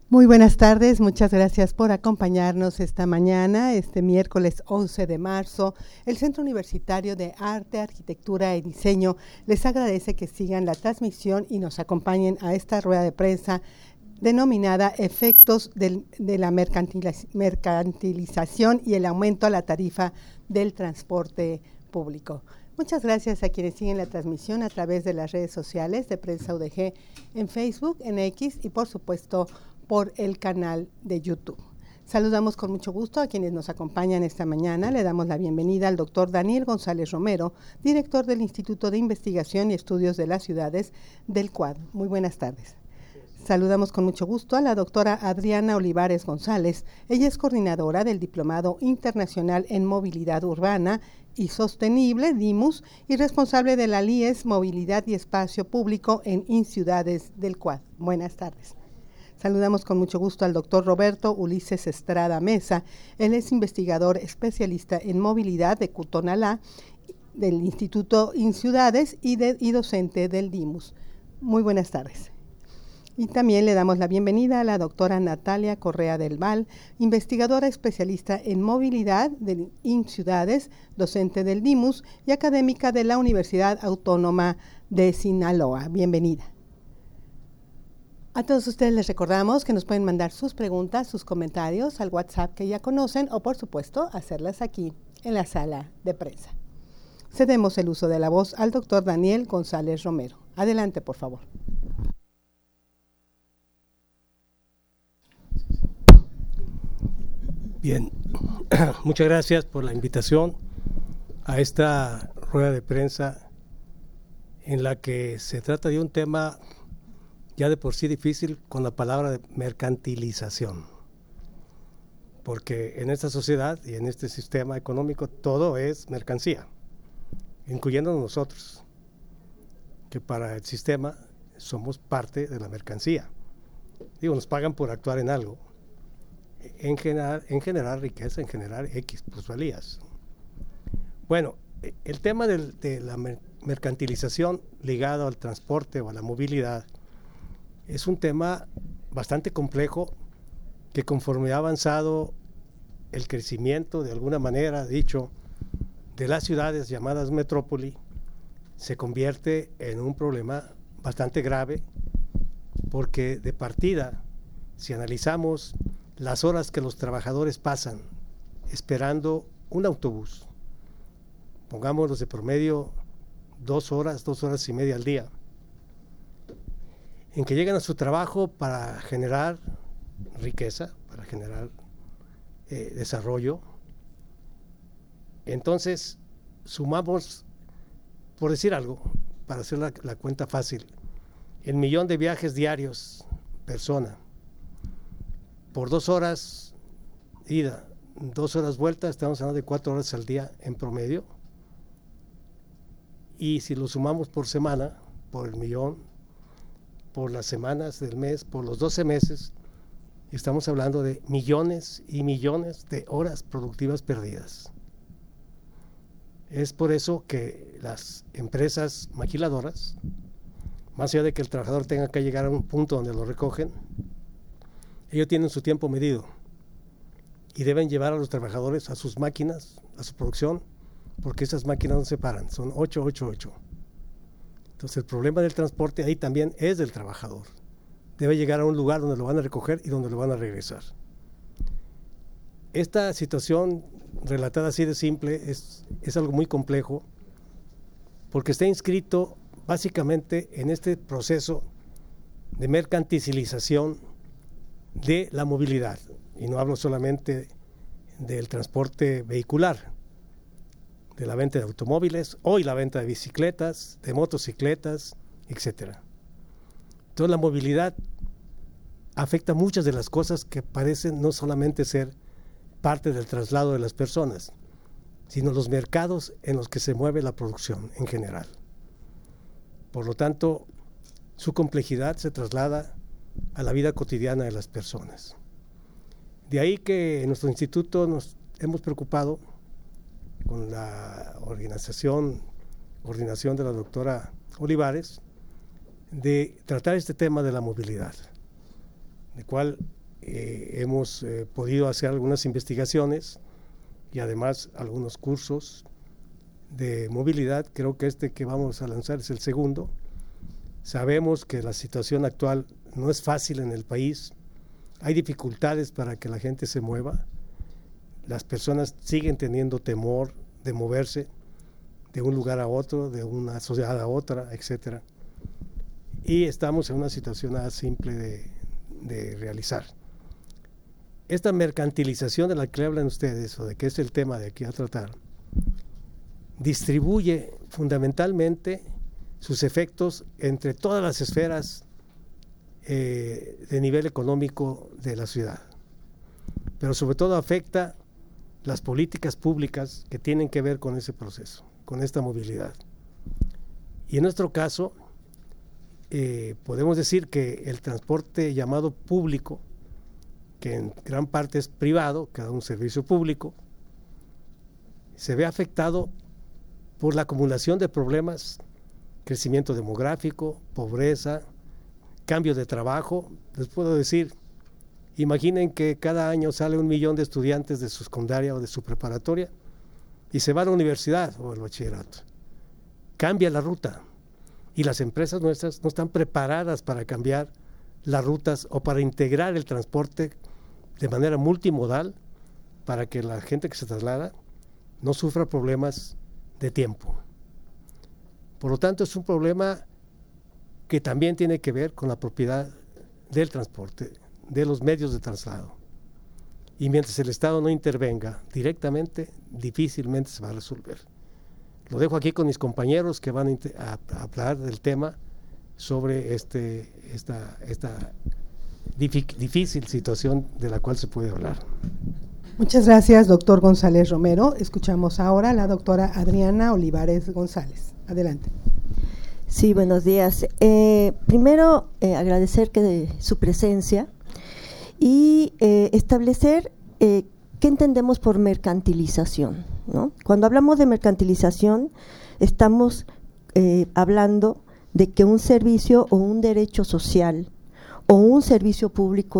Muy buenas tardes, muchas gracias por acompañarnos esta mañana, este miércoles 11 de marzo. El Centro Universitario de Arte, Arquitectura y Diseño les agradece que sigan la transmisión y nos acompañen a esta rueda de prensa denominada Efectos de la mercantilización y el aumento a la tarifa del transporte público. Muchas gracias a quienes siguen la transmisión a través de las redes sociales de Prensa UDG en Facebook, en X y por supuesto por el canal de YouTube. Saludamos con mucho gusto a quienes nos acompañan esta mañana. Le damos la bienvenida al doctor Daniel González Romero, director del Instituto de Investigación y Estudios de las Ciudades del CUAD. Muy buenas tardes. Saludamos con mucho gusto a la doctora Adriana Olivares González. Ella es coordinadora del Diplomado Internacional en Movilidad Urbana y Sostenible, DIMUS, y responsable de la LIES Movilidad y Espacio Público en InCiudades del CUAD. Buenas tardes. Saludamos con mucho gusto al doctor Roberto Ulises Estrada Mesa. Él es investigador especialista en movilidad de Cutonalá, del Instituto InCiudades y docente del DIMUS. Muy buenas tardes. Y también le damos la bienvenida a la doctora Natalia Correa del Val, investigadora especialista en movilidad de InCiudades, docente del DIMUS y académica de la Universidad Autónoma de Sinaloa. Bienvenida. A todos ustedes les recordamos que nos pueden mandar sus preguntas, sus comentarios al WhatsApp que ya conocen o, por supuesto, hacerlas aquí en la sala de prensa. Cedemos el uso de la voz al doctor Daniel González Romero. Adelante, por favor. Bien, muchas gracias por la invitación a esta rueda de prensa en la que se trata de un tema ya de por sí difícil con la palabra de mercantilización, porque en esta sociedad y en este sistema económico todo es mercancía, incluyendo nosotros, que para el sistema somos parte de la mercancía. Digo, nos pagan por actuar en algo, en generar riqueza, en generar X plusvalías. Bueno, el tema de la mercantilización ligado al transporte o a la movilidad es un tema bastante complejo que, conforme ha avanzado el crecimiento, de alguna manera dicho, de las ciudades llamadas metrópoli, se convierte en un problema bastante grave, porque de partida, si analizamos las horas que los trabajadores pasan esperando un autobús, pongámoslos de promedio 2 horas y media al día, en que llegan a su trabajo para generar riqueza, para generar desarrollo. Entonces, sumamos, por decir algo, para hacer la cuenta fácil, el 1,000,000 de viajes diarios, persona, por 2 horas ida, 2 horas vuelta, estamos hablando de 4 horas al día en promedio. Y si lo sumamos por semana, por el 1,000,000, por las semanas del mes, por los 12 meses, estamos hablando de millones y millones de horas productivas perdidas. Es por eso que las empresas maquiladoras, más allá de que el trabajador tenga que llegar a un punto donde lo recogen, ellos tienen su tiempo medido y deben llevar a los trabajadores a sus máquinas, a su producción, porque esas máquinas no se paran, son 8. Entonces el problema del transporte ahí también es del trabajador. Debe llegar a un lugar donde lo van a recoger y donde lo van a regresar. Esta situación, relatada así de simple, es algo muy complejo, porque está inscrito básicamente en este proceso de mercantilización de la movilidad. Y no hablo solamente del transporte vehicular, de la venta de automóviles, hoy la venta de bicicletas, de motocicletas, etc. Entonces la movilidad afecta muchas de las cosas que parecen no solamente ser parte del traslado de las personas, sino los mercados en los que se mueve la producción en general. Por lo tanto, su complejidad se traslada a la vida cotidiana de las personas. De ahí que en nuestro instituto nos hemos preocupado con la coordinación de la doctora Olivares, de tratar este tema de la movilidad, en el cual hemos podido hacer algunas investigaciones y además algunos cursos de movilidad. Creo que este que vamos a lanzar es el segundo. Sabemos que la situación actual no es fácil en el país, hay dificultades para que la gente se mueva, las personas siguen teniendo temor de moverse de un lugar a otro, de una sociedad a otra, etcétera. Y estamos en una situación nada simple de realizar. Esta mercantilización de la que hablan ustedes, o de que es el tema de aquí a tratar, distribuye fundamentalmente sus efectos entre todas las esferas de nivel económico de la ciudad, pero sobre todo afecta las políticas públicas que tienen que ver con ese proceso, con esta movilidad. Y en nuestro caso, podemos decir que el transporte llamado público, que en gran parte es privado, que da un servicio público, se ve afectado por la acumulación de problemas, crecimiento demográfico, pobreza, cambio de trabajo. Les puedo decir, imaginen que cada año sale 1 millón de estudiantes de su secundaria o de su preparatoria y se va a la universidad o al bachillerato. Cambia la ruta y las empresas nuestras no están preparadas para cambiar las rutas o para integrar el transporte de manera multimodal para que la gente que se traslada no sufra problemas de tiempo. Por lo tanto, es un problema que también tiene que ver con la propiedad del transporte, de los medios de traslado. Y mientras el Estado no intervenga directamente, difícilmente se va a resolver. Lo dejo aquí con mis compañeros que van a hablar del tema sobre esta difícil situación de la cual se puede hablar. Muchas gracias, doctor González Romero. Escuchamos ahora a la doctora Adriana Olivares González. Adelante. Sí, buenos días. Primero, agradecer su presencia y establecer qué entendemos por mercantilización, ¿no? Cuando hablamos de mercantilización, estamos hablando de que un servicio o un derecho social o un servicio público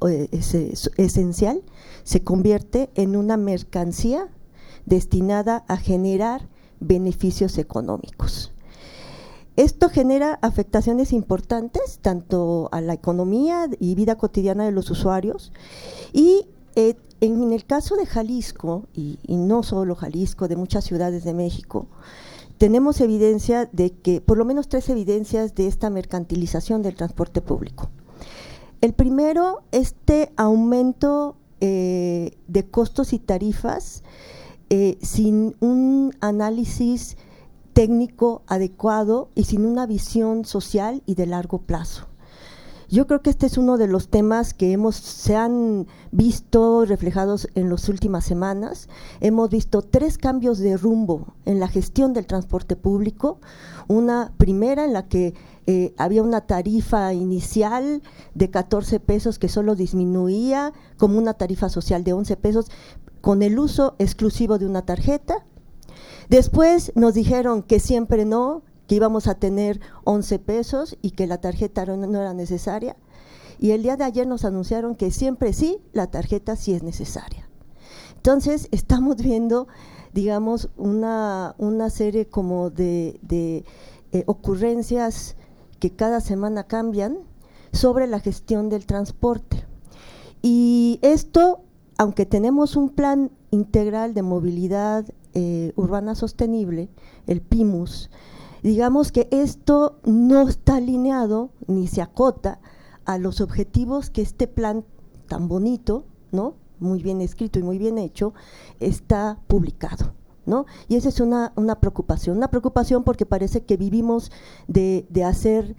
esencial se convierte en una mercancía destinada a generar beneficios económicos. Esto genera afectaciones importantes tanto a la economía y vida cotidiana de los usuarios y en el caso de Jalisco, y no solo Jalisco, de muchas ciudades de México, tenemos evidencia de que, por lo menos 3 evidencias de esta mercantilización del transporte público. El primero, este aumento de costos y tarifas sin un análisis técnico adecuado y sin una visión social y de largo plazo. Yo creo que este es uno de los temas que se han visto reflejados en las últimas semanas. Hemos visto 3 cambios de rumbo en la gestión del transporte público. Una primera en la que había una tarifa inicial de 14 pesos que solo disminuía como una tarifa social de 11 pesos con el uso exclusivo de una tarjeta. Después nos dijeron que siempre no, que íbamos a tener 11 pesos y que la tarjeta no era necesaria. Y el día de ayer nos anunciaron que siempre sí, la tarjeta sí es necesaria. Entonces, estamos viendo, digamos, una serie como de ocurrencias que cada semana cambian sobre la gestión del transporte. Y esto, aunque tenemos un plan integral de movilidad urbana sostenible, el PIMUS, digamos que esto no está alineado ni se acota a los objetivos que este plan tan bonito, ¿no?, muy bien escrito y muy bien hecho, está publicado, ¿no? Y esa es una preocupación porque parece que vivimos de hacer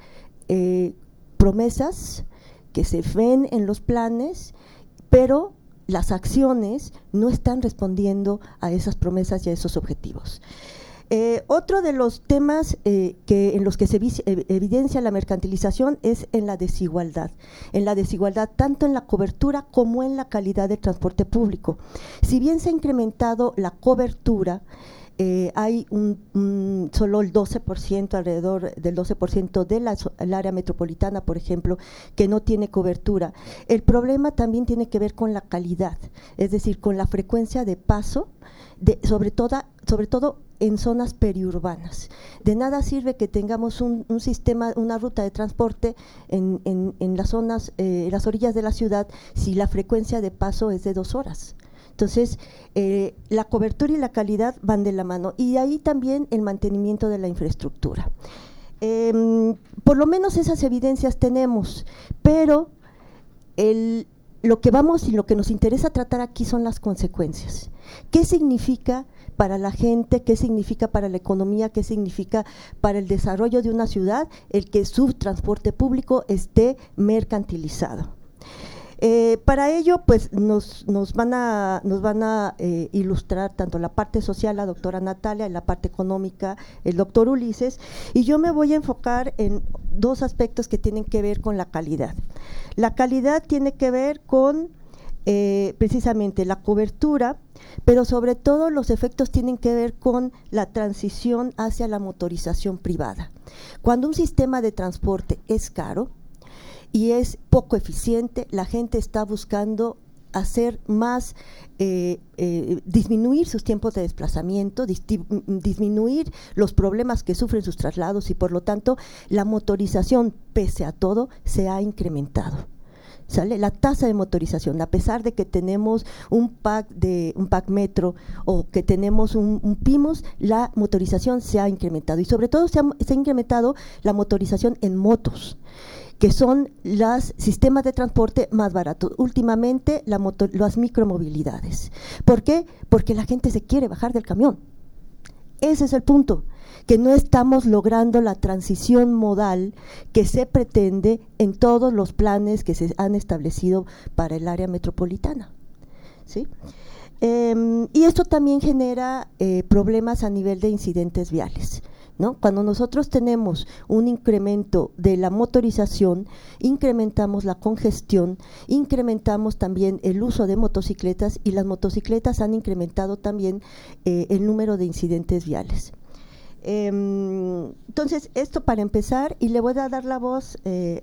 promesas que se ven en los planes, pero las acciones no están respondiendo a esas promesas y a esos objetivos. Otro de los temas en los que se evidencia la mercantilización es en la desigualdad tanto en la cobertura como en la calidad del transporte público. Si bien se ha incrementado la cobertura, hay solo el 12%, alrededor del 12% del área metropolitana, por ejemplo, que no tiene cobertura. El problema también tiene que ver con la calidad, es decir, con la frecuencia de paso, sobre todo en zonas periurbanas. De nada sirve que tengamos un sistema, una ruta de transporte en las zonas, las orillas de la ciudad, si la frecuencia de paso es de 2 horas. Entonces, la cobertura y la calidad van de la mano, y ahí también el mantenimiento de la infraestructura. Por lo menos esas evidencias tenemos, pero lo que vamos y lo que nos interesa tratar aquí son las consecuencias. ¿Qué significa para la gente? ¿Qué significa para la economía? ¿Qué significa para el desarrollo de una ciudad el que su transporte público esté mercantilizado? Para ello, pues nos van a ilustrar tanto la parte social, la doctora Natalia, y la parte económica, el doctor Ulises, y yo me voy a enfocar en 2 aspectos que tienen que ver con la calidad. La calidad tiene que ver con precisamente la cobertura, pero sobre todo los efectos tienen que ver con la transición hacia la motorización privada. Cuando un sistema de transporte es caro y es poco eficiente, la gente está buscando hacer más, disminuir sus tiempos de desplazamiento, disminuir los problemas que sufren sus traslados, y por lo tanto la motorización, pese a todo, se ha incrementado. ¿Sale? La tasa de motorización, a pesar de que tenemos un PAC metro o que tenemos un PIMOS, la motorización se ha incrementado, y sobre todo se ha incrementado la motorización en motos, que son los sistemas de transporte más baratos. Últimamente, las micromovilidades. ¿Por qué? Porque la gente se quiere bajar del camión. Ese es el punto, que no estamos logrando la transición modal que se pretende en todos los planes que se han establecido para el área metropolitana, ¿sí? Y esto también genera problemas a nivel de incidentes viales, ¿no? Cuando nosotros tenemos un incremento de la motorización, incrementamos la congestión, incrementamos también el uso de motocicletas, y las motocicletas han incrementado también el número de incidentes viales. Entonces, esto para empezar, y le voy a dar la voz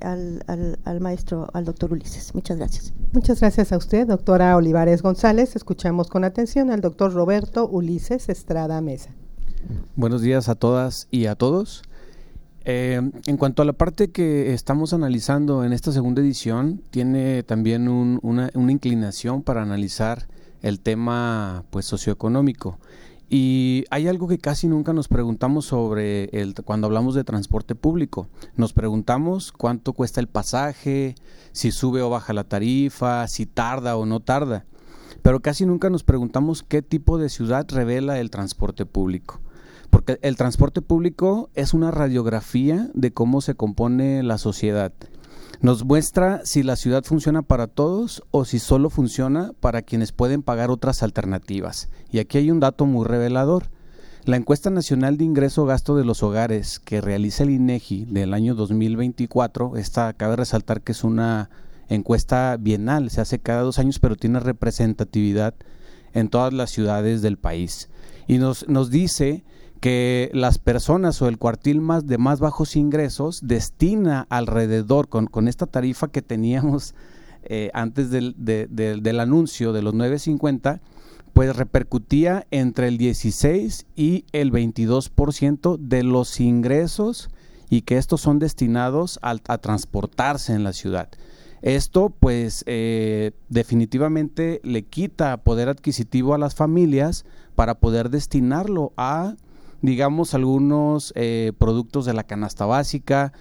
al maestro, al doctor Ulises. Muchas gracias. Muchas gracias a usted, doctora Olivares González. Escuchamos con atención al doctor Roberto Ulises Estrada Mesa. Buenos días a todas y a todos. En cuanto a la parte que estamos analizando en esta segunda edición, tiene también una inclinación para analizar el tema, pues, socioeconómico. Y hay algo que casi nunca nos preguntamos cuando hablamos de transporte público. Nos preguntamos cuánto cuesta el pasaje, si sube o baja la tarifa, si tarda o no tarda. Pero casi nunca nos preguntamos qué tipo de ciudad revela el transporte público. Porque el transporte público es una radiografía de cómo se compone la sociedad. Nos muestra si la ciudad funciona para todos o si solo funciona para quienes pueden pagar otras alternativas. Y aquí hay un dato muy revelador. La encuesta nacional de ingreso-gasto de los hogares que realiza el INEGI del año 2024, esta cabe resaltar que es una encuesta bienal, se hace cada 2 años, pero tiene representatividad en todas las ciudades del país. Y nos dice que las personas o el cuartil de más bajos ingresos destina alrededor, con esta tarifa que teníamos antes del anuncio de los 9.50, pues repercutía entre el 16 y el 22% de los ingresos, y que estos son destinados a transportarse en la ciudad. Esto, pues, definitivamente le quita poder adquisitivo a las familias para poder destinarlo a, digamos, algunos productos de la canasta básica,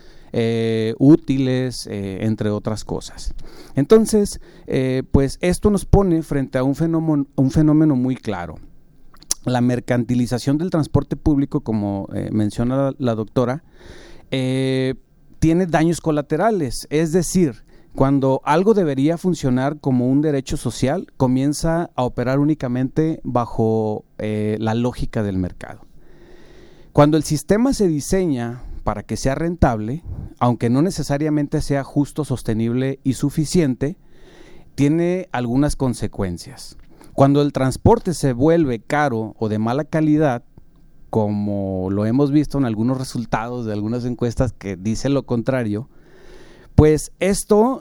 útiles, entre otras cosas. Entonces, pues esto nos pone frente a un fenómeno muy claro. La mercantilización del transporte público, como menciona la doctora, tiene daños colaterales, es decir, cuando algo debería funcionar como un derecho social, comienza a operar únicamente bajo la lógica del mercado. Cuando el sistema se diseña para que sea rentable, aunque no necesariamente sea justo, sostenible y suficiente, tiene algunas consecuencias. Cuando el transporte se vuelve caro o de mala calidad, como lo hemos visto en algunos resultados de algunas encuestas que dicen lo contrario, pues esto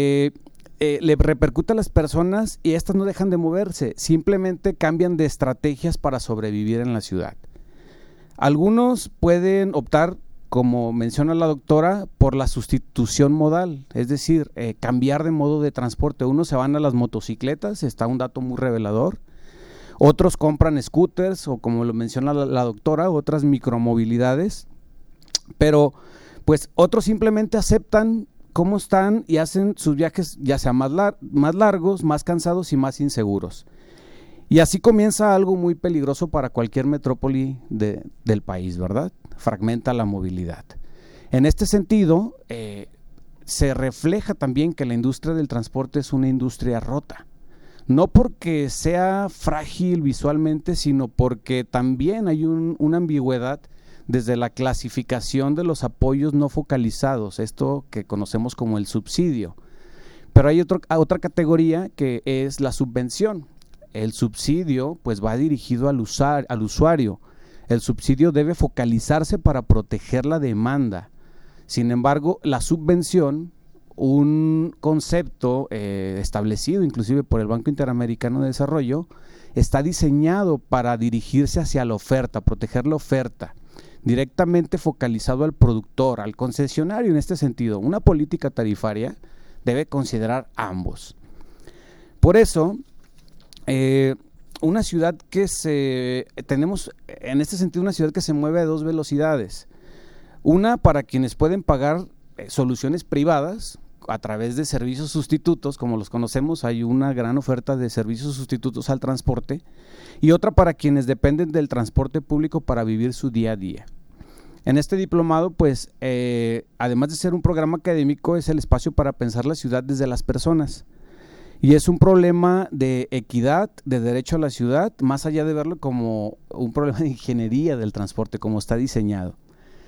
le repercute a las personas y estas no dejan de moverse, simplemente cambian de estrategias para sobrevivir en la ciudad. Algunos pueden optar, como menciona la doctora, por la sustitución modal, es decir, cambiar de modo de transporte. Unos se van a las motocicletas, está un dato muy revelador. Otros compran scooters o, como lo menciona la doctora, otras micromovilidades. Pero pues otros simplemente aceptan cómo están y hacen sus viajes ya sea más largos, más cansados y más inseguros. Y así comienza algo muy peligroso para cualquier metrópoli del país, ¿verdad? Fragmenta la movilidad. En este sentido, se refleja también que la industria del transporte es una industria rota. No porque sea frágil visualmente, sino porque también hay una ambigüedad desde la clasificación de los apoyos no focalizados, esto que conocemos como el subsidio. Pero hay otra categoría que es la subvención. El subsidio pues va dirigido al usuario. El subsidio debe focalizarse para proteger la demanda. Sin embargo, la subvención, un concepto establecido inclusive por el Banco Interamericano de Desarrollo, está diseñado para dirigirse hacia la oferta, proteger la oferta, directamente focalizado al productor, al concesionario. En este sentido, una política tarifaria debe considerar ambos. Por eso, una ciudad tenemos en este sentido una ciudad que se mueve a dos velocidades. Una para quienes pueden pagar soluciones privadas a través de servicios sustitutos, como los conocemos, hay una gran oferta de servicios sustitutos al transporte, y otra para quienes dependen del transporte público para vivir su día a día. En este diplomado, pues, además de ser un programa académico, es el espacio para pensar la ciudad desde las personas. Y es un problema de equidad, de derecho a la ciudad, más allá de verlo como un problema de ingeniería del transporte, como está diseñado.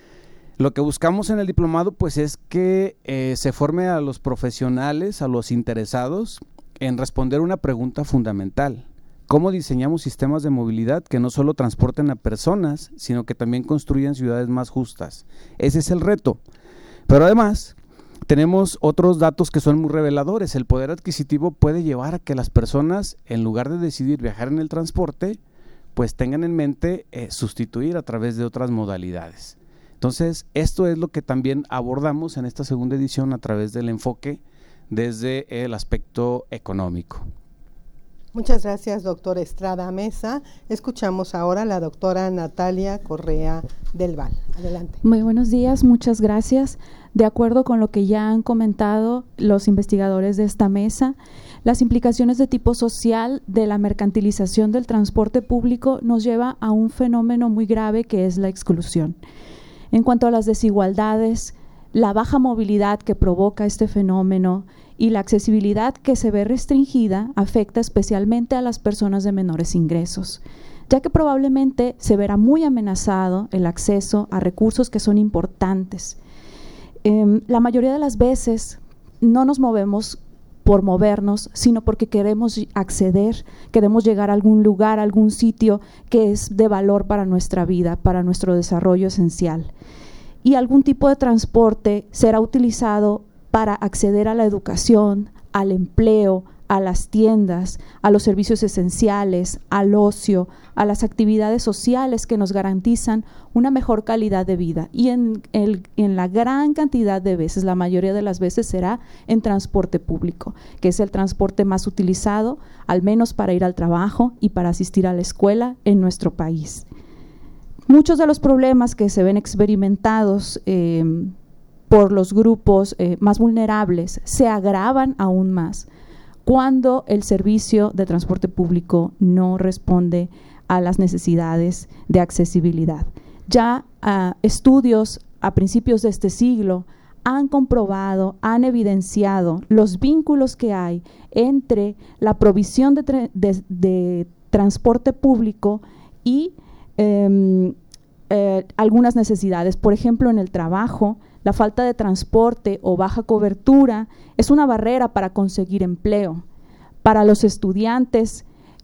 Lo que buscamos en el diplomado pues es que se forme a los profesionales, a los interesados en responder una pregunta fundamental. ¿Cómo diseñamos sistemas de movilidad que no solo transporten a personas, sino que también construyan ciudades más justas? Ese es el reto. Pero además tenemos otros datos que son muy reveladores. El poder adquisitivo puede llevar a que las personas, en lugar de decidir viajar en el transporte, pues tengan en mente sustituir a través de otras modalidades. Entonces, esto es lo que también abordamos en esta segunda edición a través del enfoque desde el aspecto económico. Muchas gracias, doctor Estrada Mesa. Escuchamos ahora a la doctora Natalia Correa del Val. Adelante. Muy buenos días, muchas gracias. De acuerdo con lo que ya han comentado los investigadores de esta mesa, las implicaciones de tipo social de la mercantilización del transporte público nos lleva a un fenómeno muy grave que es la exclusión. En cuanto a las desigualdades, la baja movilidad que provoca este fenómeno y la accesibilidad que se ve restringida afecta especialmente a las personas de menores ingresos, ya que probablemente se verá muy amenazado el acceso a recursos que son importantes. La mayoría de las veces no nos movemos por movernos, sino porque queremos acceder, queremos llegar a algún lugar, a algún sitio que es de valor para nuestra vida, para nuestro desarrollo esencial. Y algún tipo de transporte será utilizado para acceder a la educación, al empleo, a las tiendas, a los servicios esenciales, al ocio, a las actividades sociales que nos garantizan una mejor calidad de vida. Y en la gran cantidad de veces, la mayoría de las veces será en transporte público, que es el transporte más utilizado, al menos para ir al trabajo y para asistir a la escuela en nuestro país. Muchos de los problemas que se ven experimentados por los grupos más vulnerables se agravan aún más cuando el servicio de transporte público no responde a las necesidades de accesibilidad. Ya estudios a principios de este siglo han comprobado, han evidenciado los vínculos que hay entre la provisión de transporte público y algunas necesidades. Por ejemplo, en el trabajo, la falta de transporte o baja cobertura es una barrera para conseguir empleo. Para los estudiantes,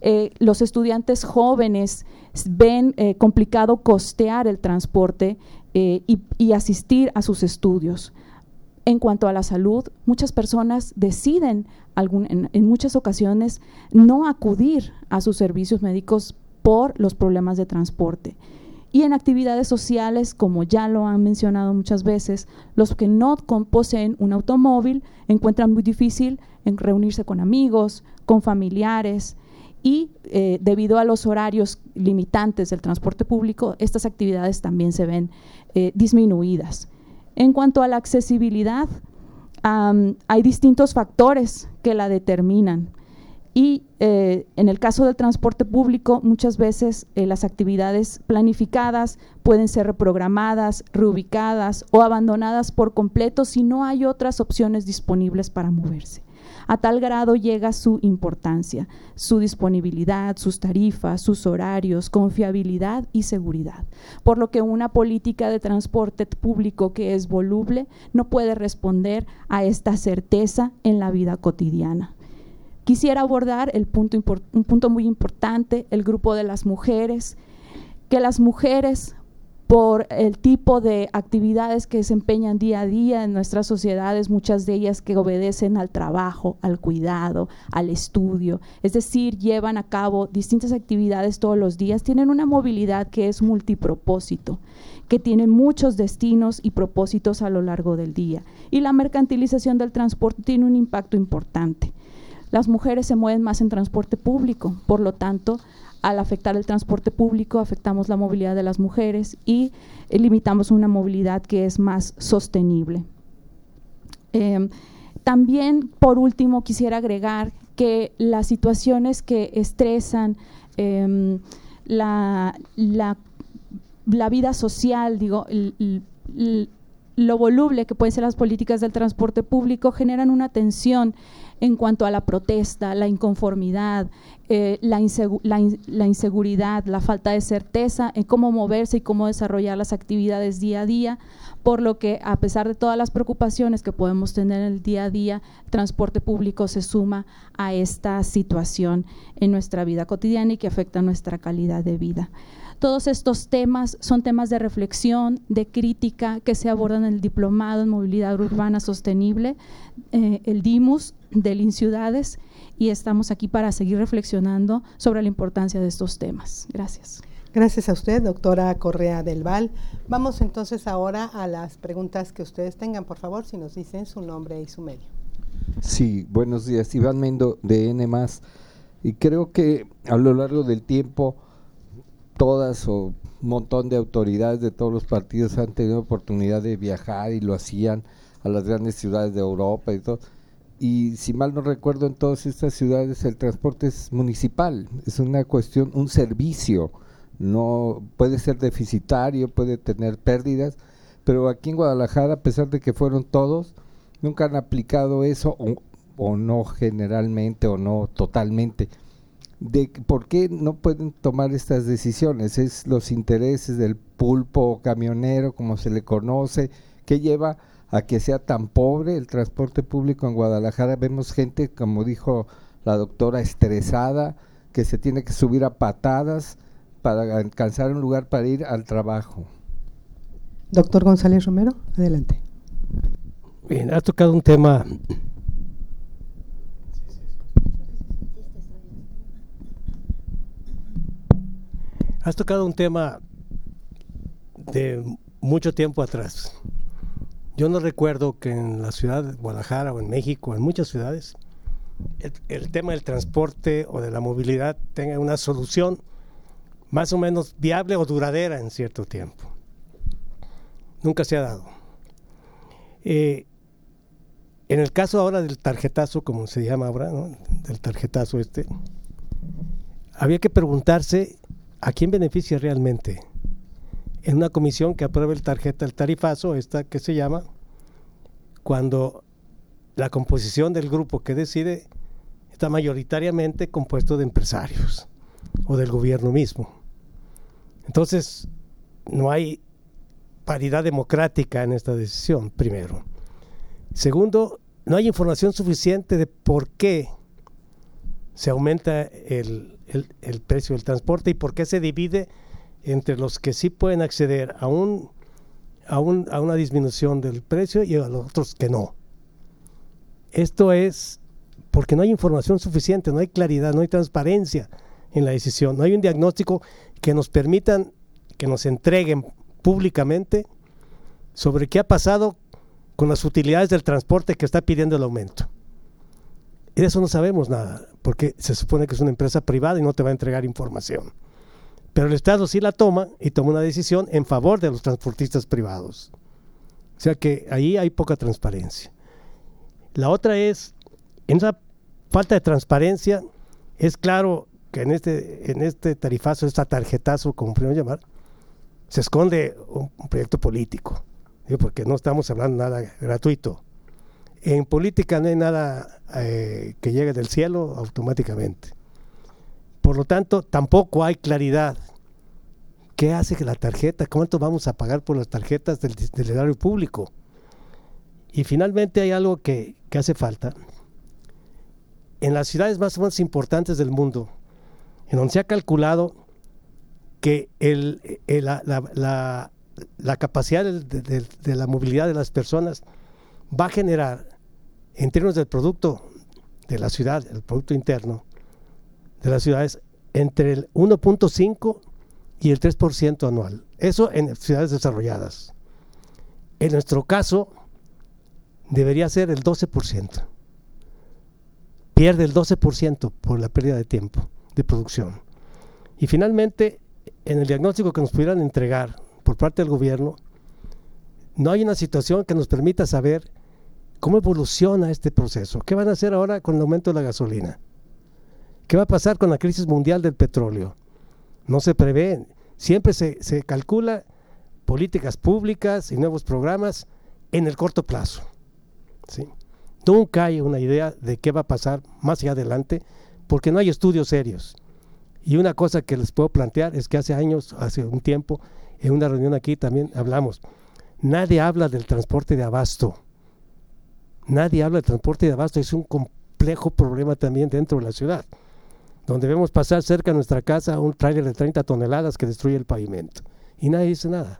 los estudiantes jóvenes ven complicado costear el transporte y asistir a sus estudios. En cuanto a la salud, muchas personas deciden en muchas ocasiones no acudir a sus servicios médicos por los problemas de transporte. Y en actividades sociales, como ya lo han mencionado muchas veces, los que no poseen un automóvil encuentran muy difícil en reunirse con amigos, con familiares, y debido a los horarios limitantes del transporte público, estas actividades también se ven disminuidas. En cuanto a la accesibilidad, hay distintos factores que la determinan. Y en el caso del transporte público, muchas veces las actividades planificadas pueden ser reprogramadas, reubicadas o abandonadas por completo si no hay otras opciones disponibles para moverse. A tal grado llega su importancia, su disponibilidad, sus tarifas, sus horarios, confiabilidad y seguridad. Por lo que una política de transporte público que es voluble no puede responder a esta certeza en la vida cotidiana. Quisiera abordar un punto muy importante, el grupo de las mujeres, que las mujeres, por el tipo de actividades que desempeñan día a día en nuestras sociedades, muchas de ellas que obedecen al trabajo, al cuidado, al estudio, es decir, llevan a cabo distintas actividades todos los días, tienen una movilidad que es multipropósito, que tiene muchos destinos y propósitos a lo largo del día. Y la mercantilización del transporte tiene un impacto importante. Las mujeres se mueven más en transporte público, por lo tanto, al afectar el transporte público, afectamos la movilidad de las mujeres y limitamos una movilidad que es más sostenible. También, por último, quisiera agregar que las situaciones que estresan la vida social, lo voluble que pueden ser las políticas del transporte público, generan una tensión en cuanto a la protesta, la inconformidad, la inseguridad, la falta de certeza en cómo moverse y cómo desarrollar las actividades día a día, por lo que a pesar de todas las preocupaciones que podemos tener en el día a día, el transporte público se suma a esta situación en nuestra vida cotidiana y que afecta nuestra calidad de vida. Todos estos temas son temas de reflexión, de crítica que se abordan en el Diplomado en Movilidad Urbana Sostenible, el DIMUS del INCiudades, y estamos aquí para seguir reflexionando sobre la importancia de estos temas. Gracias. Gracias a usted, doctora Correa del Val. Vamos entonces ahora a las preguntas que ustedes tengan. Por favor, si nos dicen su nombre y su medio. Sí, buenos días. Iván Mendo, de N+. Y creo que a lo largo del tiempo todas o un montón de autoridades de todos los partidos han tenido oportunidad de viajar y lo hacían a las grandes ciudades de Europa y todo. Y si mal no recuerdo, en todas estas ciudades el transporte es municipal, es una cuestión, un servicio, no puede ser deficitario, puede tener pérdidas, pero aquí en Guadalajara, a pesar de que fueron todos, nunca han aplicado eso o no generalmente o no totalmente. De por qué no pueden tomar estas decisiones, es los intereses del pulpo camionero, como se le conoce, que lleva a que sea tan pobre el transporte público en Guadalajara. Vemos gente, como dijo la doctora, estresada, que se tiene que subir a patadas para alcanzar un lugar para ir al trabajo. Doctor González Romero, adelante. Bien, has tocado un tema de mucho tiempo atrás. Yo no recuerdo que en la ciudad de Guadalajara o en México, en muchas ciudades, el tema del transporte o de la movilidad tenga una solución más o menos viable o duradera en cierto tiempo. Nunca se ha dado. En el caso ahora del tarjetazo, como se llama ahora, ¿no? Del tarjetazo había que preguntarse a quién beneficia realmente. En una comisión que apruebe el tarifazo, que se llama, cuando la composición del grupo que decide está mayoritariamente compuesto de empresarios o del gobierno mismo. Entonces, no hay paridad democrática en esta decisión, primero. Segundo, no hay información suficiente de por qué se aumenta el el precio del transporte y por qué se divide entre los que sí pueden acceder a una disminución del precio y a los otros que no. Esto es porque no hay información suficiente, no hay claridad, no hay transparencia en la decisión, no hay un diagnóstico que nos permitan, que nos entreguen públicamente sobre qué ha pasado con las utilidades del transporte que está pidiendo el aumento. Y de eso no sabemos nada, porque se supone que es una empresa privada y no te va a entregar información. Pero el Estado sí la toma y toma una decisión en favor de los transportistas privados. O sea que ahí hay poca transparencia. La otra es, en esa falta de transparencia, es claro que en este tarifazo, esta tarjetazo, como podemos llamar, se esconde un proyecto político, porque no estamos hablando de nada gratuito. En política no hay nada que llegue del cielo automáticamente. Por lo tanto, tampoco hay claridad. ¿Qué hace que la tarjeta? ¿Cuánto vamos a pagar por las tarjetas del erario público? Y finalmente hay algo que hace falta. En las ciudades más o menos importantes del mundo, en donde se ha calculado que la capacidad de la movilidad de las personas va a generar, en términos del producto de la ciudad, el producto interno de las ciudades, entre el 1.5 y el 3% anual. Eso en ciudades desarrolladas. En nuestro caso, debería ser el 12%. Pierde el 12% por la pérdida de tiempo de producción. Y finalmente, en el diagnóstico que nos pudieran entregar por parte del gobierno, no hay una situación que nos permita saber cómo evoluciona este proceso. ¿Qué van a hacer ahora con el aumento de la gasolina? ¿Qué va a pasar con la crisis mundial del petróleo? No se prevé. Siempre se calcula políticas públicas y nuevos programas en el corto plazo, ¿sí? Nunca hay una idea de qué va a pasar más allá adelante, porque no hay estudios serios. Y una cosa que les puedo plantear es que hace un tiempo, en una reunión aquí también hablamos, nadie habla del transporte de abasto. Nadie habla del transporte de abasto, es un complejo problema también dentro de la ciudad, donde vemos pasar cerca de nuestra casa un tráiler de 30 toneladas que destruye el pavimento. Y nadie dice nada.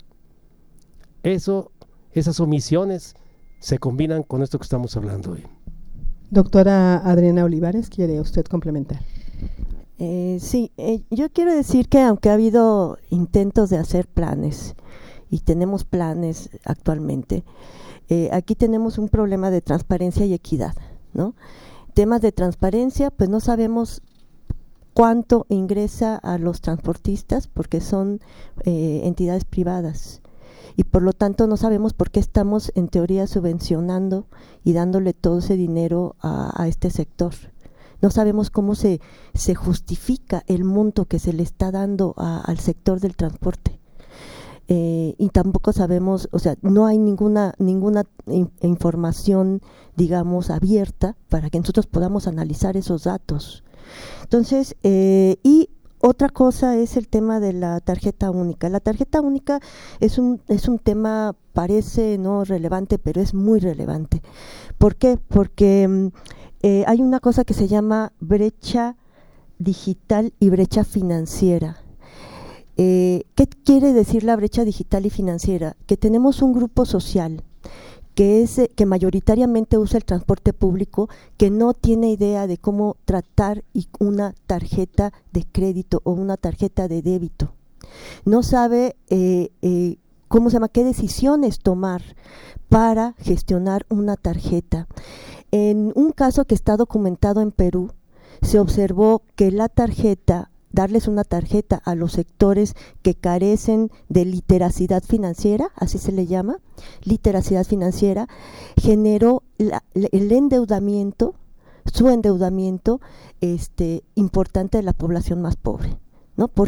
Esas omisiones se combinan con esto que estamos hablando hoy. Doctora Adriana Olivares, ¿quiere usted complementar? Sí, yo quiero decir que aunque ha habido intentos de hacer planes, y tenemos planes actualmente, aquí tenemos un problema de transparencia y equidad, ¿no? Temas de transparencia, pues no sabemos cuánto ingresa a los transportistas porque son entidades privadas. Y por lo tanto no sabemos por qué estamos en teoría subvencionando y dándole todo ese dinero a este sector. No sabemos cómo se justifica el monto que se le está dando al sector del transporte. Y tampoco sabemos, o sea, no hay ninguna información, digamos, abierta para que nosotros podamos analizar esos datos. Entonces, y otra cosa es el tema de la tarjeta única. La tarjeta única es un tema, parece no relevante, pero es muy relevante. ¿Por qué? Porque hay una cosa que se llama brecha digital y brecha financiera. ¿Qué quiere decir la brecha digital y financiera? Que tenemos un grupo social que mayoritariamente usa el transporte público, que no tiene idea de cómo tratar una tarjeta de crédito o una tarjeta de débito. No sabe qué decisiones tomar para gestionar una tarjeta. En un caso que está documentado en Perú, se observó que darles una tarjeta a los sectores que carecen de literacidad financiera, así se le llama, literacidad financiera, generó el endeudamiento, su endeudamiento importante de la población más pobre, ¿no? ¿Por qué?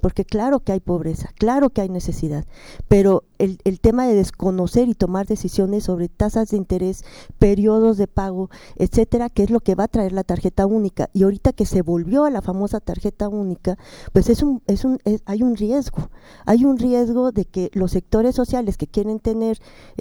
porque claro que hay pobreza, claro que hay necesidad, pero el tema de desconocer y tomar decisiones sobre tasas de interés, periodos de pago, etcétera, que es lo que va a traer la tarjeta única, y ahorita que se volvió a la famosa tarjeta única, pues hay un riesgo de que los sectores sociales que quieren tener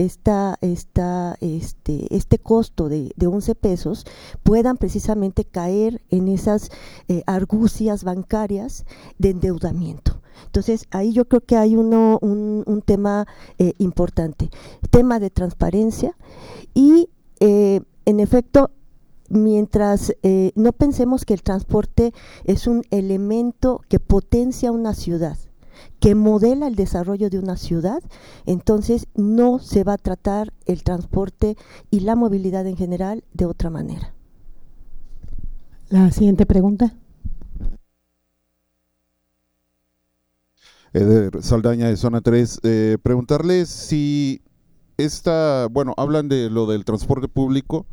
este costo de 11 pesos puedan precisamente caer en esas argucias bancarias de endeudamiento. Entonces, ahí yo creo que hay un tema importante, tema de transparencia y, en efecto, mientras no pensemos que el transporte es un elemento que potencia una ciudad, que modela el desarrollo de una ciudad, entonces no se va a tratar el transporte y la movilidad en general de otra manera. La siguiente pregunta. Eder Saldaña de Zona 3, preguntarles si hablan de lo del transporte público,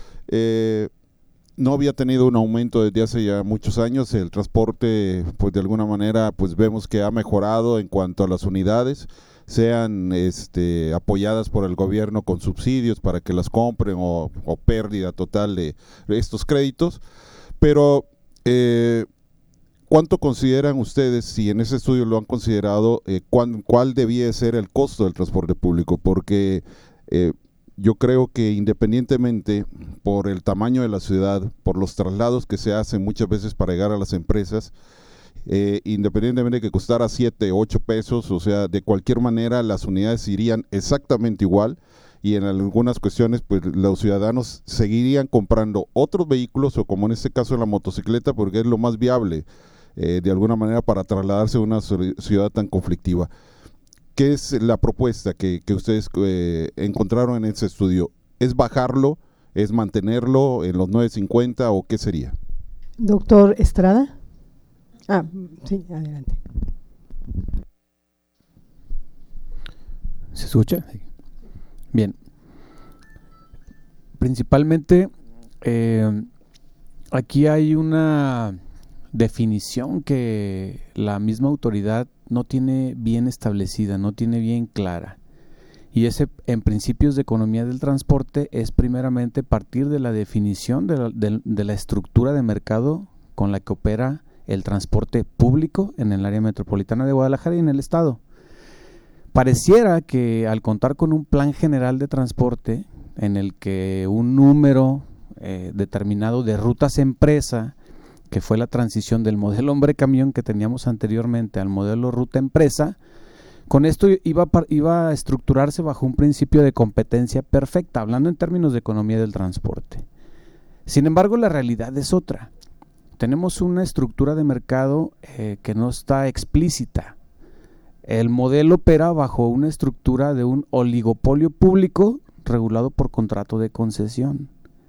no había tenido un aumento desde hace ya muchos años, el transporte pues de alguna manera pues vemos que ha mejorado en cuanto a las unidades, sean apoyadas por el gobierno con subsidios para que las compren o pérdida total de estos créditos, pero ¿cuánto consideran ustedes, si en ese estudio lo han considerado, cuál debía ser el costo del transporte público? Porque yo creo que independientemente por el tamaño de la ciudad, por los traslados que se hacen muchas veces para llegar a las empresas, independientemente de que costara 7, 8 pesos, o sea, de cualquier manera las unidades irían exactamente igual, y en algunas cuestiones pues los ciudadanos seguirían comprando otros vehículos, o como en este caso la motocicleta, porque es lo más viable de alguna manera para trasladarse a una ciudad tan conflictiva. ¿Qué es la propuesta que ustedes encontraron en ese estudio? ¿Es bajarlo? ¿Es mantenerlo en los 9.50 o qué sería? Doctor Estrada. Sí, adelante. ¿Se escucha? Bien. Principalmente, aquí hay una definición que la misma autoridad no tiene bien establecida, no tiene bien clara. Y ese, en principios de economía del transporte, es primeramente partir de la definición de la estructura de mercado con la que opera el transporte público en el área metropolitana de Guadalajara y en el estado. Pareciera que al contar con un plan general de transporte en el que un número determinado de rutas empresa, que fue la transición del modelo hombre-camión que teníamos anteriormente al modelo ruta-empresa, con esto iba a estructurarse bajo un principio de competencia perfecta, hablando en términos de economía del transporte. Sin embargo, la realidad es otra. Tenemos una estructura de mercado que no está explícita. El modelo opera bajo una estructura de un oligopolio público regulado por contrato de concesión.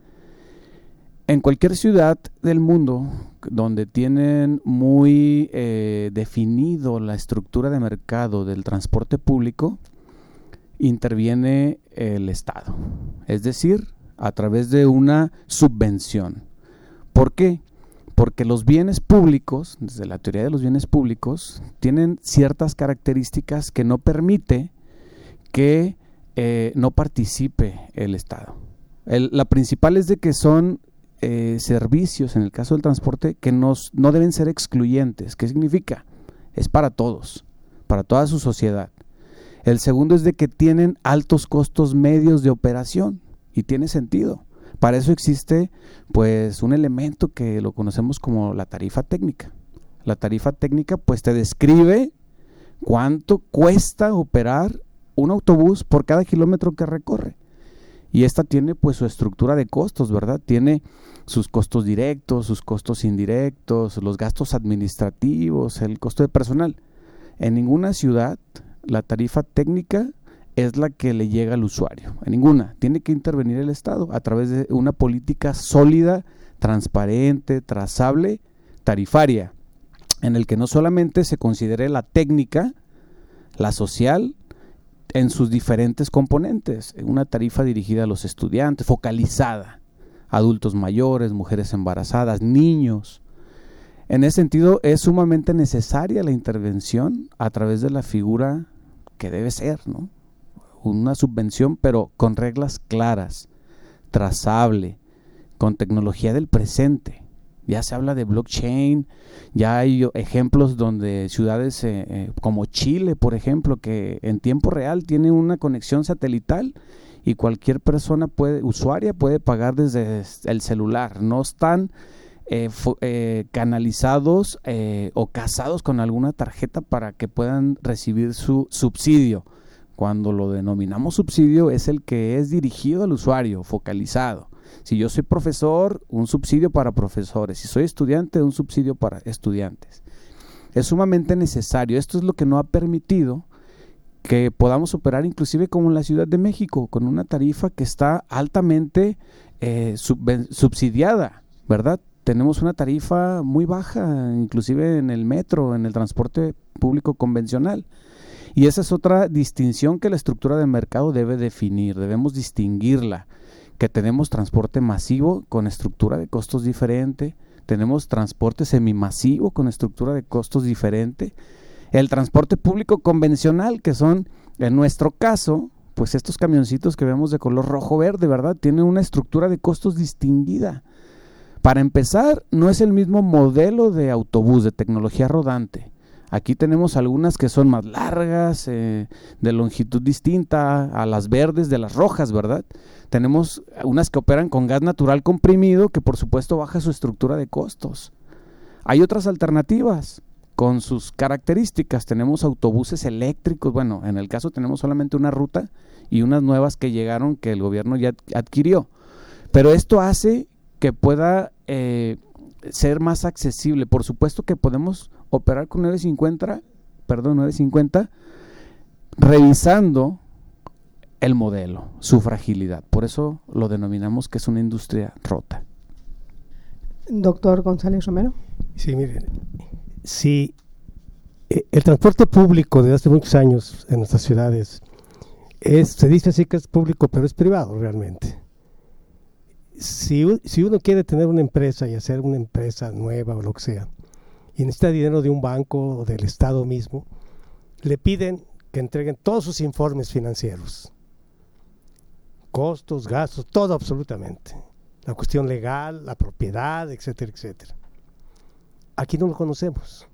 En cualquier ciudad del mundo donde tienen muy definido la estructura de mercado del transporte público, interviene el Estado, es decir, a través de una subvención. ¿Por qué? Porque los bienes públicos, desde la teoría de los bienes públicos, tienen ciertas características que no permite que no participe el Estado. La principal es de que son servicios, en el caso del transporte, que no deben ser excluyentes. ¿Qué significa? Es para todos, para toda su sociedad. El segundo es de que tienen altos costos medios de operación, y tiene sentido. Para eso existe pues un elemento que lo conocemos como la tarifa técnica. La tarifa técnica pues te describe cuánto cuesta operar un autobús por cada kilómetro que recorre. Y esta tiene pues su estructura de costos, ¿verdad? Tiene sus costos directos, sus costos indirectos, los gastos administrativos, el costo de personal. En ninguna ciudad la tarifa técnica es la que le llega al usuario. En ninguna. Tiene que intervenir el Estado a través de una política sólida, transparente, trazable, tarifaria, en el que no solamente se considere la técnica, la social, en sus diferentes componentes, una tarifa dirigida a los estudiantes, focalizada, adultos mayores, mujeres embarazadas, niños, En ese sentido, es sumamente necesaria la intervención a través de la figura que debe ser, ¿no? Una subvención, pero con reglas claras, trazable, con tecnología del presente. Ya se habla de blockchain, ya hay ejemplos donde ciudades como Chile, por ejemplo, que en tiempo real tiene una conexión satelital y cualquier persona usuaria puede pagar desde el celular. No están canalizados o casados con alguna tarjeta para que puedan recibir su subsidio. Cuando lo denominamos subsidio es el que es dirigido al usuario, focalizado. Si yo soy profesor, un subsidio para profesores. Si soy estudiante, un subsidio para estudiantes. Es sumamente necesario. Esto es lo que no ha permitido que podamos operar inclusive como en la Ciudad de México, con una tarifa que está altamente subsidiada, ¿verdad? Tenemos una tarifa muy baja, inclusive en el metro, en el transporte público convencional. Y esa es otra distinción que la estructura de mercado debe definir, debemos distinguirla, que tenemos transporte masivo con estructura de costos diferente, tenemos transporte semimasivo con estructura de costos diferente, el transporte público convencional, que son, en nuestro caso, pues estos camioncitos que vemos de color rojo-verde, ¿verdad? Tienen una estructura de costos distinguida. Para empezar, no es el mismo modelo de autobús, de tecnología rodante. Aquí tenemos algunas que son más largas, de longitud distinta a las verdes de las rojas, ¿verdad? Tenemos unas que operan con gas natural comprimido, que por supuesto baja su estructura de costos. Hay otras alternativas con sus características. Tenemos autobuses eléctricos, bueno, en el caso tenemos solamente una ruta y unas nuevas que llegaron que el gobierno ya adquirió. Pero esto hace que pueda ser más accesible. Por supuesto que podemos operar con 950, revisando el modelo, su fragilidad. Por eso lo denominamos que es una industria rota. Doctor González Romero. Sí, miren, si el transporte público desde hace muchos años en nuestras ciudades se dice así que es público, pero es privado realmente. Si uno quiere tener una empresa y hacer una empresa nueva o lo que sea, y necesita dinero de un banco o del Estado mismo, le piden que entreguen todos sus informes financieros, costos, gastos, todo absolutamente, la cuestión legal, la propiedad, etcétera, etcétera. Aquí no lo conocemos.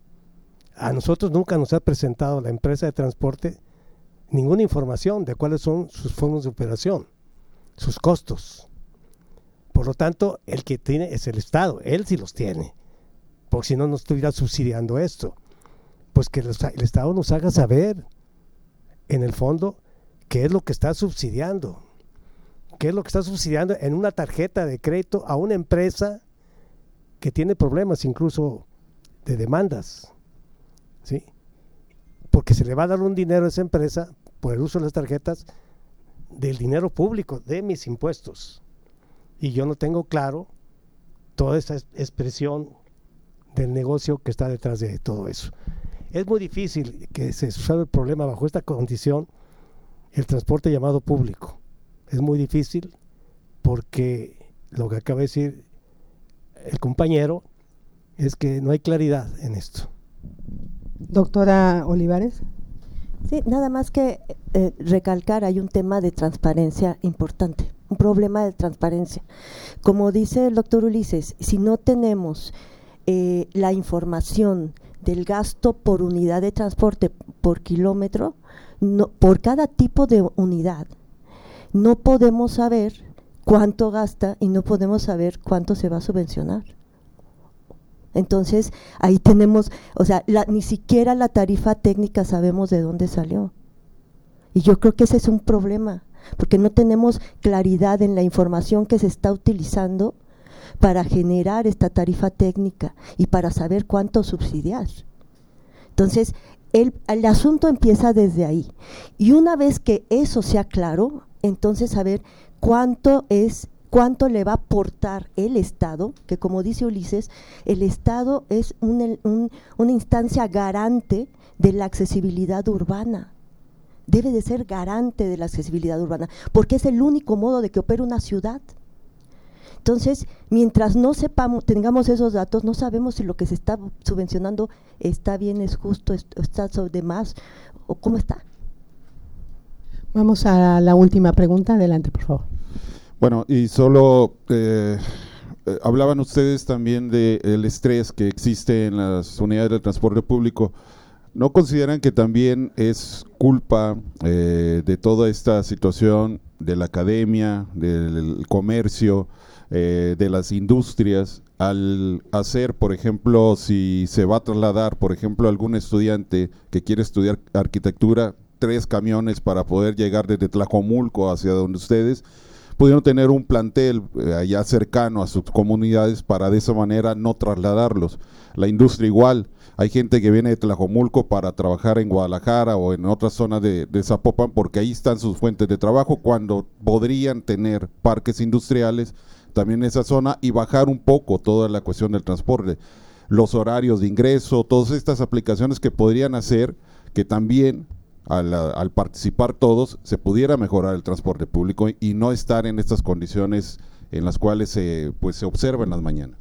A nosotros nunca nos ha presentado la empresa de transporte ninguna información de cuáles son sus fondos de operación, sus costos. Por lo tanto, el que tiene es el Estado, él sí los tiene, porque si no, no estuviera subsidiando esto. Pues que el Estado nos haga saber, en el fondo, qué es lo que está subsidiando. ¿Qué es lo que está subsidiando en una tarjeta de crédito a una empresa que tiene problemas incluso de demandas? ¿Sí? Porque se le va a dar un dinero a esa empresa por el uso de las tarjetas del dinero público, de mis impuestos. Y yo no tengo claro toda esa expresión del negocio que está detrás de todo eso. Es muy difícil que se resuelva el problema bajo esta condición, el transporte llamado público. Es muy difícil porque lo que acaba de decir el compañero es que no hay claridad en esto. Doctora Olivares. Sí, nada más que recalcar, hay un tema de transparencia importante, un problema de transparencia. Como dice el doctor Ulises, si no tenemos la información del gasto por unidad de transporte por kilómetro, por cada tipo de unidad, no podemos saber cuánto gasta y no podemos saber cuánto se va a subvencionar. Entonces, ahí tenemos, o sea, ni siquiera la tarifa técnica sabemos de dónde salió. Y yo creo que ese es un problema, porque no tenemos claridad en la información que se está utilizando para generar esta tarifa técnica y para saber cuánto subsidiar. Entonces, el asunto empieza desde ahí. Y una vez que eso sea claro, entonces saber cuánto le va a aportar el Estado, que como dice Ulises, el Estado es una instancia garante de la accesibilidad urbana. Debe de ser garante de la accesibilidad urbana, porque es el único modo de que opere una ciudad. Entonces, mientras no sepamos, tengamos esos datos, no sabemos si lo que se está subvencionando está bien, es justo, está sobre más, o cómo está. Vamos a la última pregunta. Adelante, por favor. Bueno, y solo hablaban ustedes también del estrés que existe en las unidades de transporte público. ¿No consideran que también es culpa de toda esta situación de la academia, del comercio, de las industrias, al hacer, por ejemplo, si se va a trasladar, por ejemplo, algún estudiante que quiere estudiar arquitectura, 3 camiones para poder llegar desde Tlajomulco hacia donde ustedes pudieron tener un plantel allá cercano a sus comunidades para de esa manera no trasladarlos? La industria igual, hay gente que viene de Tlajomulco para trabajar en Guadalajara o en otras zonas de Zapopan porque ahí están sus fuentes de trabajo, cuando podrían tener parques industriales también en esa zona y bajar un poco toda la cuestión del transporte, los horarios de ingreso, todas estas aplicaciones que podrían hacer que también al participar todos se pudiera mejorar el transporte público y no estar en estas condiciones en las cuales se observa en las mañanas.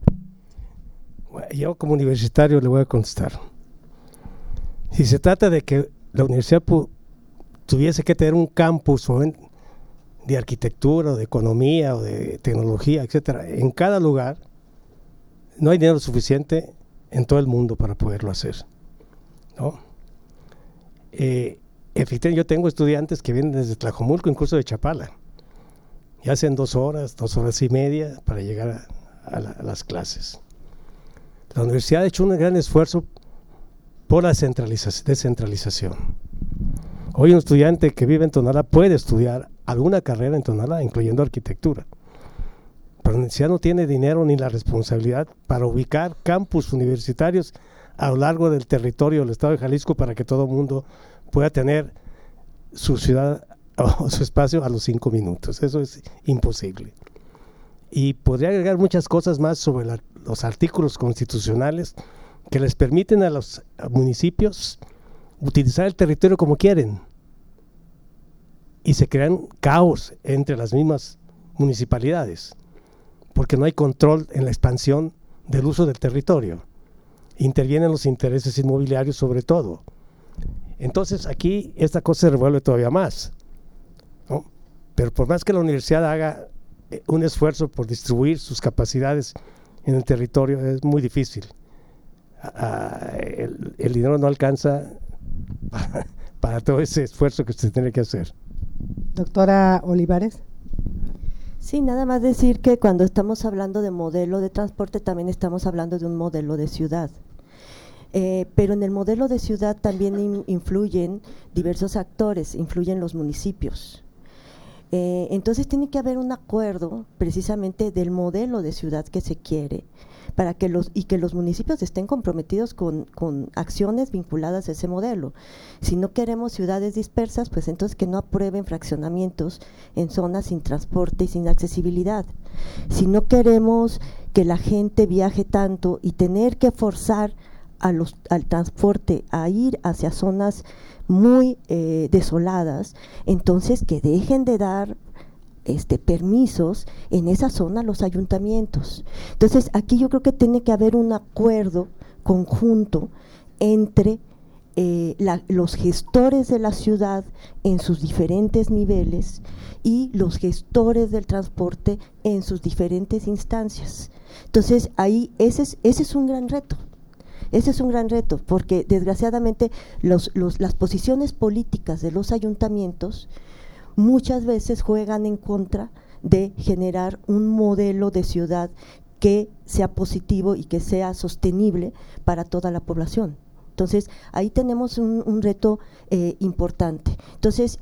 Yo como universitario le voy a contestar. Si se trata de que la universidad tuviese que tener un campus de arquitectura o de economía o de tecnología, etcétera, en cada lugar, no hay dinero suficiente en todo el mundo para poderlo hacer, ¿no? Efectivamente, yo tengo estudiantes que vienen desde Tlajomulco, incluso de Chapala, y hacen 2 horas, 2 horas y media para llegar a las clases. La universidad ha hecho un gran esfuerzo por la descentralización. Hoy un estudiante que vive en Tonalá puede estudiar alguna carrera en Tonalá, incluyendo arquitectura. Pero la universidad no tiene dinero ni la responsabilidad para ubicar campus universitarios a lo largo del territorio del estado de Jalisco para que todo el mundo pueda tener su ciudad o su espacio a los 5 minutos. Eso es imposible. Y podría agregar muchas cosas más sobre los artículos constitucionales que les permiten a los municipios utilizar el territorio como quieren. Y se crean caos entre las mismas municipalidades, porque no hay control en la expansión del uso del territorio. Intervienen los intereses inmobiliarios sobre todo. Entonces aquí esta cosa se revuelve todavía más, ¿no? Pero por más que la universidad haga un esfuerzo por distribuir sus capacidades en el territorio, es muy difícil. El dinero no alcanza para todo ese esfuerzo que se tiene que hacer. Doctora Olivares. Sí, nada más decir que cuando estamos hablando de modelo de transporte también estamos hablando de un modelo de ciudad. Pero en el modelo de ciudad también influyen diversos actores, influyen los municipios. Entonces tiene que haber un acuerdo precisamente del modelo de ciudad que se quiere para que los municipios estén comprometidos con acciones vinculadas a ese modelo. Si no queremos ciudades dispersas, pues entonces que no aprueben fraccionamientos en zonas sin transporte y sin accesibilidad. Si no queremos que la gente viaje tanto y tener que forzar al transporte a ir hacia zonas muy desoladas, entonces que dejen de dar permisos en esa zona los ayuntamientos. Entonces aquí yo creo que tiene que haber un acuerdo conjunto entre los gestores de la ciudad en sus diferentes niveles y los gestores del transporte en sus diferentes instancias. Entonces ahí ese es un gran reto. Ese es un gran reto, porque desgraciadamente las posiciones políticas de los ayuntamientos muchas veces juegan en contra de generar un modelo de ciudad que sea positivo y que sea sostenible para toda la población. Entonces, ahí tenemos un reto importante. Entonces,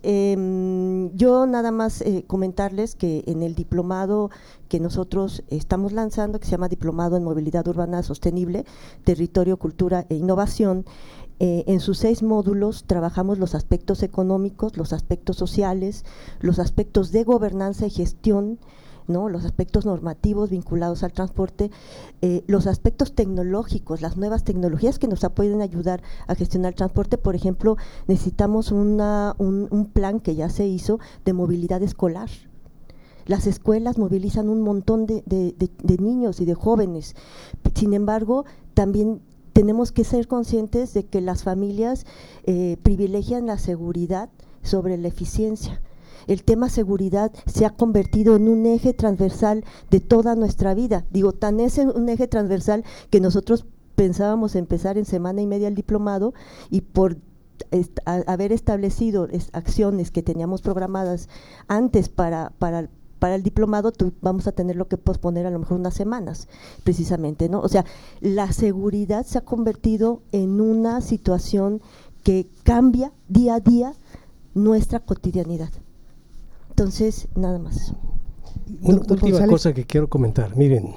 yo nada más comentarles que en el diplomado que nosotros estamos lanzando, que se llama Diplomado en Movilidad Urbana Sostenible, Territorio, Cultura e Innovación, en sus 6 módulos trabajamos los aspectos económicos, los aspectos sociales, los aspectos de gobernanza y gestión, ¿no? Los aspectos normativos vinculados al transporte, los aspectos tecnológicos, las nuevas tecnologías que nos pueden ayudar a gestionar el transporte. Por ejemplo, necesitamos un plan que ya se hizo de movilidad escolar. Las escuelas movilizan un montón de niños y de jóvenes. Sin embargo, también tenemos que ser conscientes de que las familias privilegian la seguridad sobre la eficiencia. El tema seguridad se ha convertido en un eje transversal de toda nuestra vida. Digo, tan es un eje transversal que nosotros pensábamos empezar en semana y media el diplomado, y por haber establecido acciones que teníamos programadas antes para el diplomado, vamos a tenerlo que posponer a lo mejor unas semanas, precisamente, ¿no? O sea, la seguridad se ha convertido en una situación que cambia día a día nuestra cotidianidad. Entonces, nada más. Una última cosa que quiero comentar. Miren,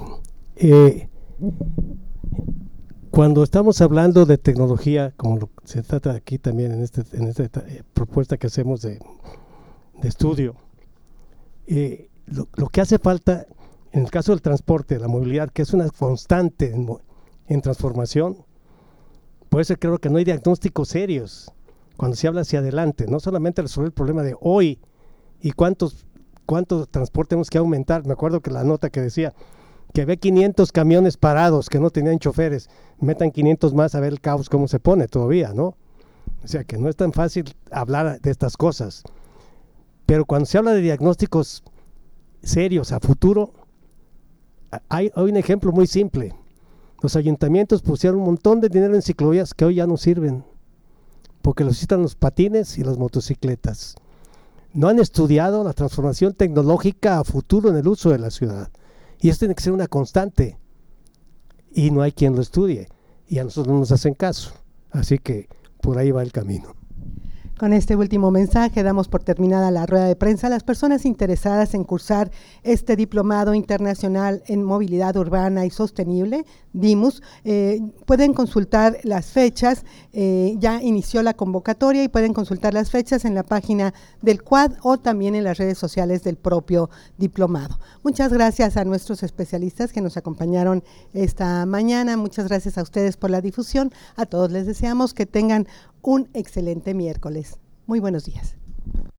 cuando estamos hablando de tecnología, como se trata aquí también en esta propuesta que hacemos de estudio, lo que hace falta en el caso del transporte, la movilidad, que es una constante en transformación, por eso creo que no hay diagnósticos serios cuando se habla hacia adelante, no solamente resolver el problema de hoy y cuánto transporte tenemos que aumentar. Me acuerdo que la nota que decía que había 500 camiones parados que no tenían choferes, metan 500 más a ver el caos cómo se pone todavía, ¿no? O sea que no es tan fácil hablar de estas cosas, pero cuando se habla de diagnósticos serios a futuro, hay un ejemplo muy simple. Los ayuntamientos pusieron un montón de dinero en ciclovías que hoy ya no sirven, porque los necesitan los patines y las motocicletas. No han estudiado la transformación tecnológica a futuro en el uso de la ciudad. Y esto tiene que ser una constante. Y no hay quien lo estudie. Y a nosotros no nos hacen caso. Así que por ahí va el camino. Con este último mensaje damos por terminada la rueda de prensa. Las personas interesadas en cursar este Diplomado Internacional en Movilidad Urbana y Sostenible, DIMUS, pueden consultar las fechas. Ya inició la convocatoria y pueden consultar las fechas en la página del CUAD o también en las redes sociales del propio diplomado. Muchas gracias a nuestros especialistas que nos acompañaron esta mañana. Muchas gracias a ustedes por la difusión. A todos les deseamos que tengan un excelente miércoles. Muy buenos días.